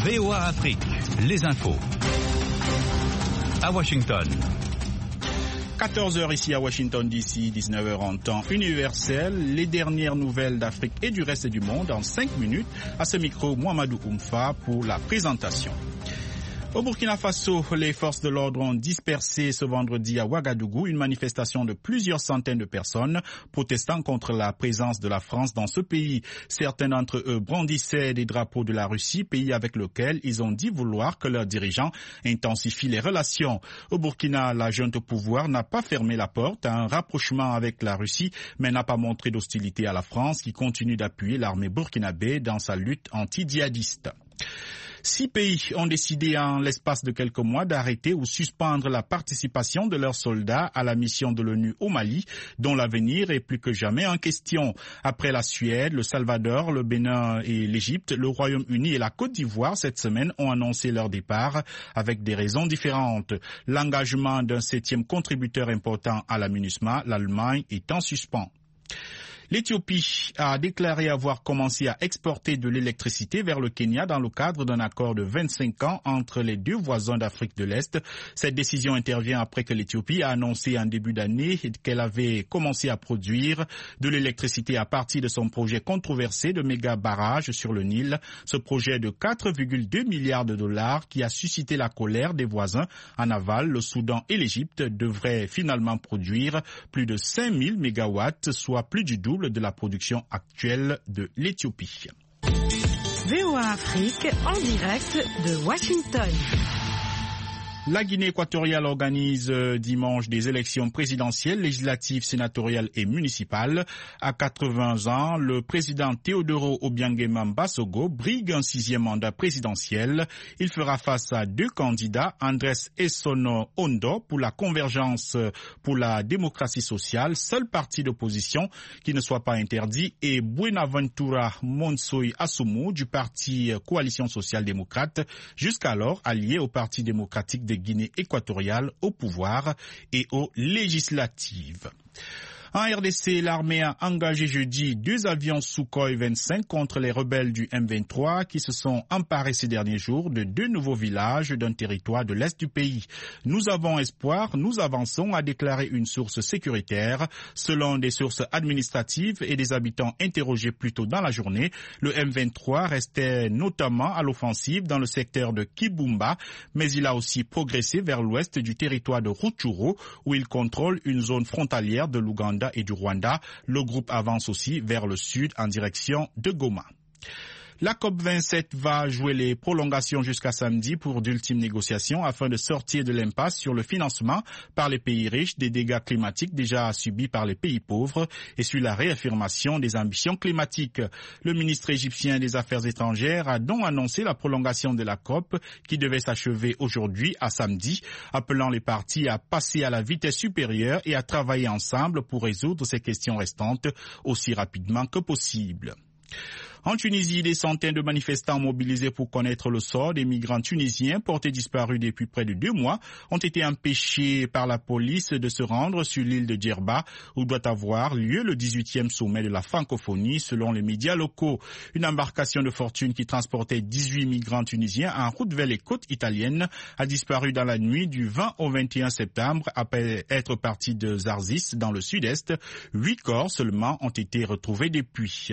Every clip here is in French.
VOA Afrique, les infos. À Washington. 14h ici à Washington DC, 19h en temps universel. Les dernières nouvelles d'Afrique et du reste du monde en 5 minutes. À ce micro, Mohamedou Oumfa pour la présentation. Au Burkina Faso, les forces de l'ordre ont dispersé ce vendredi à Ouagadougou une manifestation de plusieurs centaines de personnes protestant contre la présence de la France dans ce pays. Certains d'entre eux brandissaient des drapeaux de la Russie, pays avec lequel ils ont dit vouloir que leurs dirigeants intensifient les relations. Au Burkina, la junte au pouvoir n'a pas fermé la porte à un rapprochement avec la Russie, mais n'a pas montré d'hostilité à la France qui continue d'appuyer l'armée burkinabé dans sa lutte anti-djihadiste. 6 pays ont décidé en l'espace de quelques mois d'arrêter ou suspendre la participation de leurs soldats à la mission de l'ONU au Mali, dont l'avenir est plus que jamais en question. Après la Suède, le Salvador, le Bénin et l'Égypte, le Royaume-Uni et la Côte d'Ivoire cette semaine ont annoncé leur départ avec des raisons différentes. L'engagement d'un 7e contributeur important à la MINUSMA, l'Allemagne, est en suspens. L'Éthiopie a déclaré avoir commencé à exporter de l'électricité vers le Kenya dans le cadre d'un accord de 25 ans entre les deux voisins d'Afrique de l'Est. Cette décision intervient après que l'Éthiopie a annoncé en début d'année qu'elle avait commencé à produire de l'électricité à partir de son projet controversé de méga barrage sur le Nil. Ce projet de 4,2 milliards de dollars qui a suscité la colère des voisins en aval, le Soudan et l'Égypte, devrait finalement produire plus de 5000 mégawatts, soit plus du double de la production actuelle de l'Éthiopie. VOA Afrique en direct de Washington. La Guinée équatoriale organise dimanche des élections présidentielles, législatives, sénatoriales et municipales. À 80 ans, le président Teodoro Obiangema Mbasogo brigue un 6e mandat présidentiel. Il fera face à 2 candidats, Andrés Essono Ondo pour la Convergence pour la démocratie sociale, seul parti d'opposition qui ne soit pas interdit, et Buenaventura Monsoy Assoumou du parti Coalition sociale-démocrate, jusqu'alors allié au Parti démocratique de Guinée équatoriale au pouvoir et aux législatives. En RDC, l'armée a engagé jeudi 2 avions Sukhoi 25 contre les rebelles du M23 qui se sont emparés ces derniers jours de 2 nouveaux villages d'un territoire de l'Est du pays. Nous avons espoir, nous avançons, a déclaré une source sécuritaire. Selon des sources administratives et des habitants interrogés plus tôt dans la journée, le M23 restait notamment à l'offensive dans le secteur de Kibumba, mais il a aussi progressé vers l'ouest du territoire de Rutshuru où il contrôle une zone frontalière de l'Ouganda et du Rwanda. Le groupe avance aussi vers le sud en direction de Goma. La COP27 va jouer les prolongations jusqu'à samedi pour d'ultimes négociations afin de sortir de l'impasse sur le financement par les pays riches des dégâts climatiques déjà subis par les pays pauvres et sur la réaffirmation des ambitions climatiques. Le ministre égyptien des Affaires étrangères a donc annoncé la prolongation de la COP qui devait s'achever aujourd'hui à samedi, appelant les parties à passer à la vitesse supérieure et à travailler ensemble pour résoudre ces questions restantes aussi rapidement que possible. En Tunisie, des centaines de manifestants mobilisés pour connaître le sort des migrants tunisiens portés disparus depuis près de 2 mois ont été empêchés par la police de se rendre sur l'île de Djerba où doit avoir lieu le 18e sommet de la francophonie selon les médias locaux. Une embarcation de fortune qui transportait 18 migrants tunisiens en route vers les côtes italiennes a disparu dans la nuit du 20 au 21 septembre après être partie de Zarzis dans le sud-est. 8 corps seulement ont été retrouvés depuis.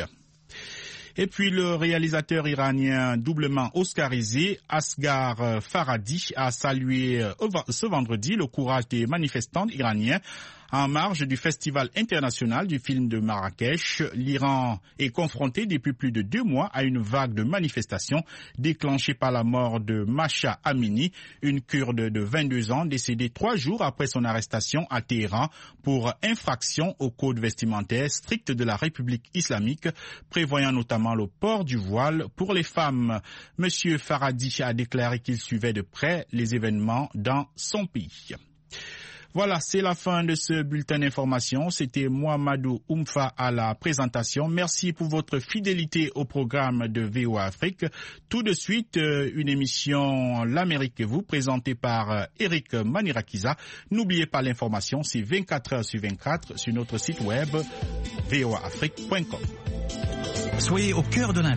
Et puis le réalisateur iranien doublement oscarisé, Asghar Farhadi, a salué ce vendredi le courage des manifestants iraniens en marge du Festival international du film de Marrakech. L'Iran est confronté depuis plus de 2 mois à une vague de manifestations déclenchée par la mort de Mahsa Amini, une Kurde de 22 ans décédée 3 jours après son arrestation à Téhéran pour infraction au code vestimentaire strict de la République islamique, prévoyant notamment le port du voile pour les femmes. Monsieur Farhadi a déclaré qu'il suivait de près les événements dans son pays. Voilà, c'est la fin de ce bulletin d'information. C'était Mohamedou Oumfa à la présentation. Merci pour votre fidélité au programme de VOA Afrique. Tout de suite, une émission L'Amérique et vous, présentée par Eric Manirakiza. N'oubliez pas l'information, c'est 24 heures sur 24 sur notre site web voaafrique.com. Soyez au cœur de l'info.